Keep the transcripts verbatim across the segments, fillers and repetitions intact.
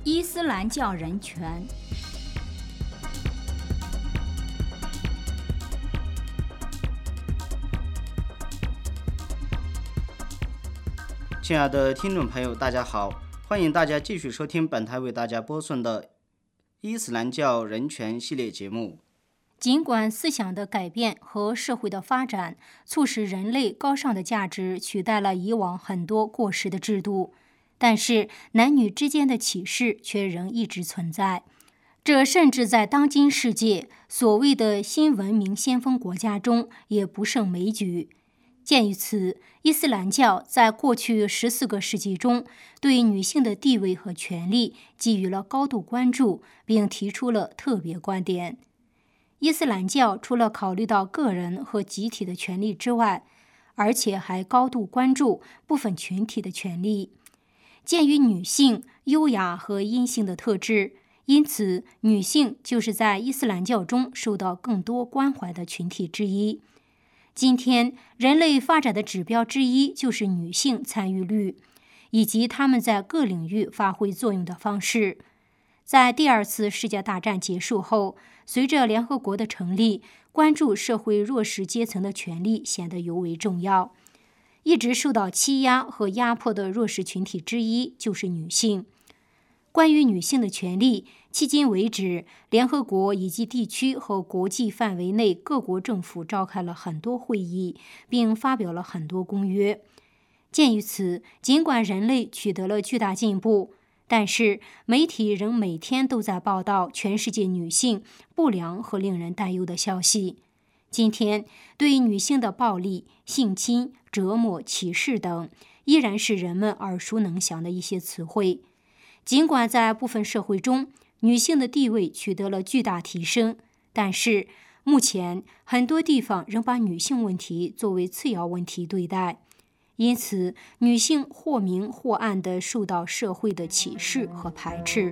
伊斯兰教人权。 亲爱的听众朋友，大家好，欢迎大家继续收听本台为大家播送的伊斯兰教人权系列节目。 尽管思想的改变和社会的发展促使人类高尚的价值取代了以往很多过时的制度，但是男女之间的歧视却仍一直存在。这甚至在当今世界所谓的新文明先锋国家中也不胜枚举。鉴于此，伊斯兰教在过去十四个世纪中对女性的地位和权利给予了高度关注，并提出了特别观点。伊斯兰教除了考虑到个人和集体的权利之外，而且还高度关注部分群体的权利。鉴于女性优雅和阴性的特质，因此女性就是在伊斯兰教中受到更多关怀的群体之一。今天人类发展的指标之一就是女性参与率，以及她们在各领域发挥作用的方式。在第二次世界大战结束后，随着联合国的成立，关注社会弱势阶层的权利显得尤为重要。一直受到欺压和压迫的弱势群体之一就是女性。关于女性的权利，迄今为止，联合国以及地区和国际范围内各国政府召开了很多会议，并发表了很多公约。鉴于此，尽管人类取得了巨大进步，但是媒体仍每天都在报道全世界女性不良和令人担忧的消息。今天，对女性的暴力、性侵、折磨、歧视等，依然是人们耳熟能详的一些词汇。尽管在部分社会中，女性的地位取得了巨大提升，但是目前很多地方仍把女性问题作为次要问题对待，因此女性或明或暗地受到社会的歧视和排斥。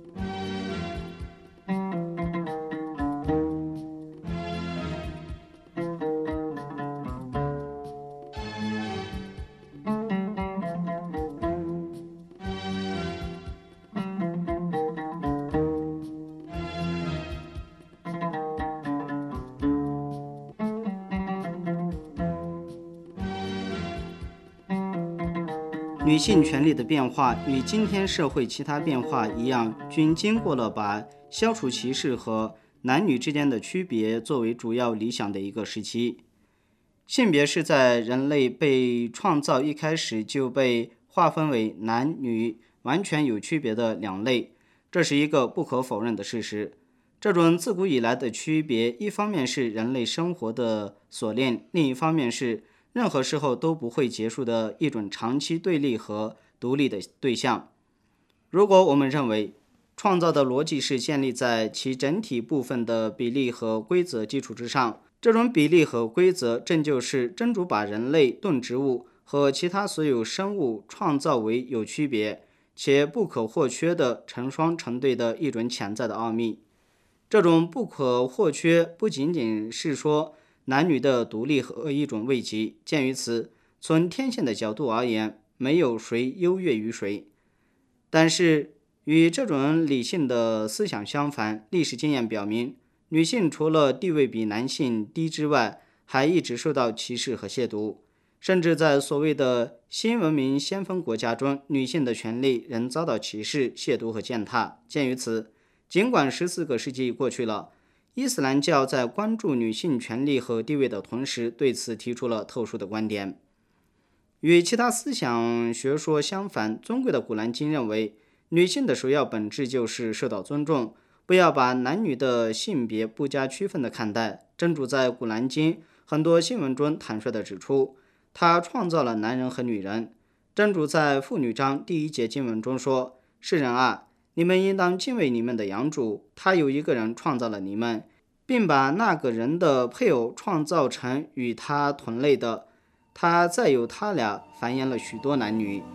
女性权利的变化与今天社会其他变化一样，均经过了把消除歧视和男女之间的区别作为主要理想的一个时期。性别是在人类被创造一开始就被划分为男女完全有区别的两类，这是一个不可否认的事实。这种自古以来的区别，一方面是人类生活的锁链，另一方面是任何时候都不会结束的一种长期对立和独立的对象。如果我们认为创造的逻辑是建立在其整体部分的比例和规则基础之上，这种比例和规则正就是真主把人类、动植物和其他所有生物创造为有区别且不可或缺的成双成对的一种潜在的奥秘。这种不可或缺不仅仅是说男女的独立和一种位极，鉴于此，从天性的角度而言，没有谁优越于谁。但是与这种理性的思想相反，历史经验表明，女性除了地位比男性低之外，还一直受到歧视和亵渎，甚至在所谓的新文明先锋国家中，女性的权利仍遭到歧视、亵渎和践踏。鉴于此，尽管十四个世纪过去了，伊斯兰教在关注女性权利和地位的同时，对此提出了特殊的观点。与其他思想学说相反，尊贵的古兰经认为，女性的首要本质就是受到尊重，不要把男女的性别不加区分的看待。真主在古兰经很多经文中坦率地指出，他创造了男人和女人。真主在妇女章第一节经文中说：“世人啊，你们应当敬畏你们的养主，他有一个人创造了你们，并把那个人的配偶创造成与他同类的，他再由他俩繁衍了许多男女。”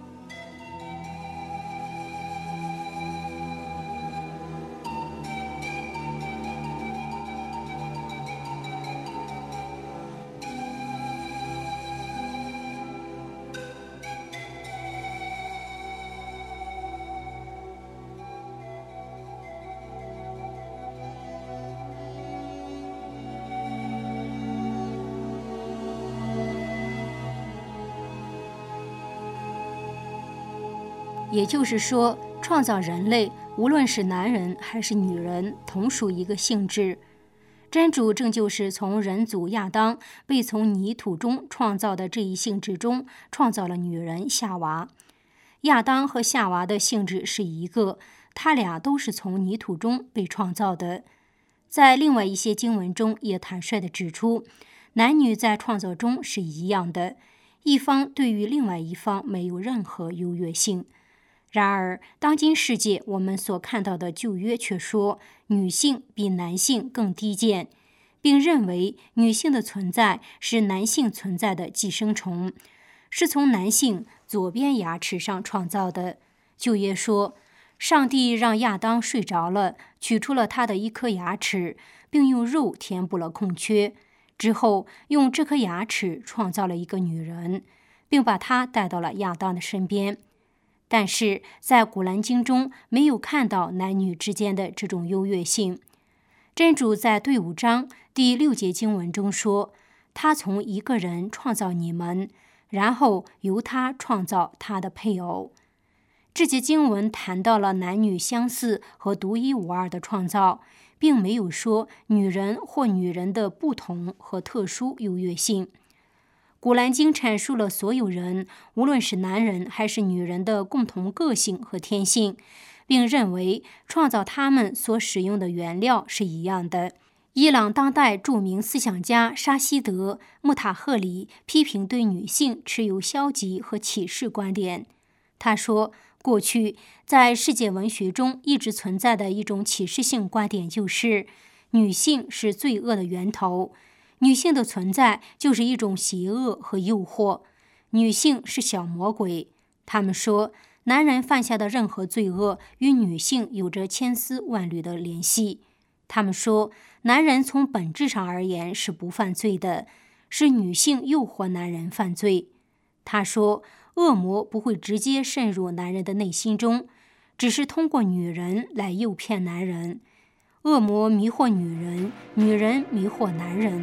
也就是说，创造人类，无论是男人还是女人，同属一个性质。真主正就是从人祖亚当被从泥土中创造的这一性质中创造了女人夏娃。亚当和夏娃的性质是一个，他俩都是从泥土中被创造的。在另外一些经文中也坦率地指出，男女在创造中是一样的，一方对于另外一方没有任何优越性。然而，当今世界我们所看到的旧约却说女性比男性更低贱，并认为女性的存在是男性存在的寄生虫，是从男性左边牙齿上创造的。旧约说，上帝让亚当睡着了，取出了他的一颗牙齿，并用肉填补了空缺，之后用这颗牙齿创造了一个女人，并把她带到了亚当的身边。但是在古兰经中没有看到男女之间的这种优越性。真主在第五章第六节经文中说，他从一个人创造你们，然后由他创造他的配偶。这节经文谈到了男女相似和独一无二的创造，并没有说女人或女人的不同和特殊优越性。古兰经阐述了所有人，无论是男人还是女人的共同个性和天性，并认为创造他们所使用的原料是一样的。伊朗当代著名思想家沙希德·穆塔赫里批评对女性持有消极和歧视观点。他说，过去在世界文学中一直存在的一种歧视性观点就是女性是罪恶的源头，女性的存在就是一种邪恶和诱惑，女性是小魔鬼。他们说，男人犯下的任何罪恶与女性有着千丝万缕的联系。他们说，男人从本质上而言是不犯罪的，是女性诱惑男人犯罪。他说，恶魔不会直接渗入男人的内心中，只是通过女人来诱骗男人。恶魔迷惑女人，女人迷惑男人。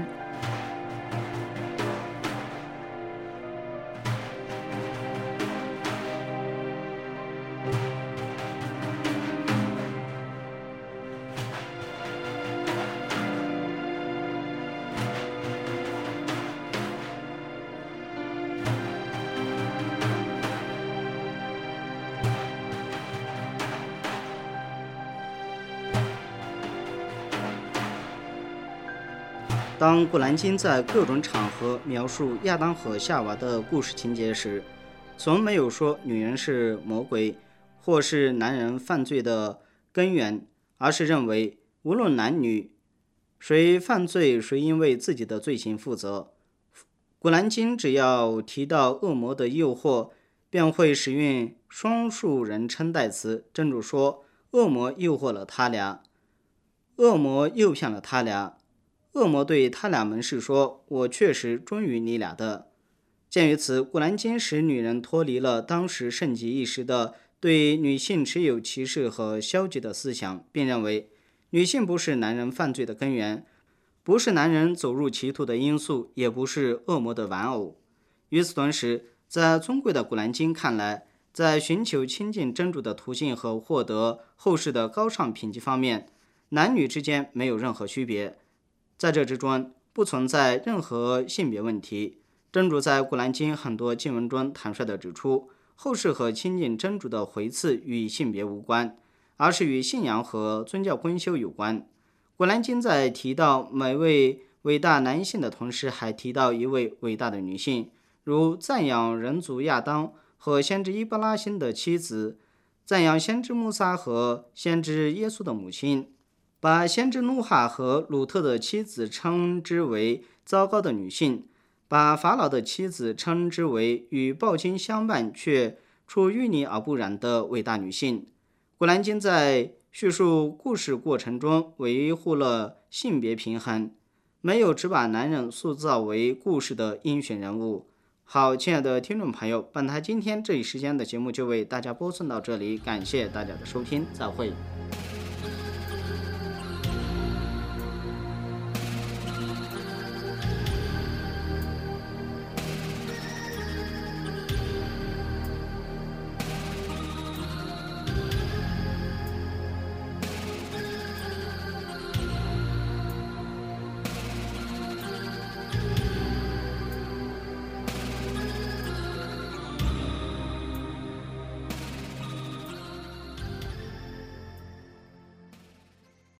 当古兰经在各种场合描述亚当和夏娃的故事情节时，从没有说女人是魔鬼或是男人犯罪的根源，而是认为无论男女，谁犯罪谁应为自己的罪行负责。古兰经只要提到恶魔的诱惑，便会使用双数人称代词。真主说，恶魔诱惑了他俩，恶魔诱骗了他俩，恶魔对他俩们是说，我确实忠于你俩的。鉴于此，古兰经使女人脱离了当时盛极一时的对女性持有歧视和消极的思想，并认为女性不是男人犯罪的根源，不是男人走入歧途的因素，也不是恶魔的玩偶。与此同时，在尊贵的古兰经看来，在寻求亲近真主的途径和获得后世的高尚品级方面，男女之间没有任何区别，在这之中不存在任何性别问题。真主在古兰经很多经文中坦率地指出，后世和亲近真主的回赐与性别无关，而是与信仰和宗教功修有关。古兰经在提到每位伟大男性的同时，还提到一位伟大的女性，如赞扬人族亚当和先知伊布拉欣的妻子，赞扬先知穆萨和先知耶稣的母亲，把先知努哈和鲁特的妻子称之为糟糕的女性，把法老的妻子称之为与暴君相伴却出淤泥而不染的伟大女性。古兰经在叙述故事过程中维护了性别平衡，没有只把男人塑造为故事的英雄人物。好，亲爱的听众朋友，本台今天这一时间的节目就为大家播送到这里，感谢大家的收听，再会。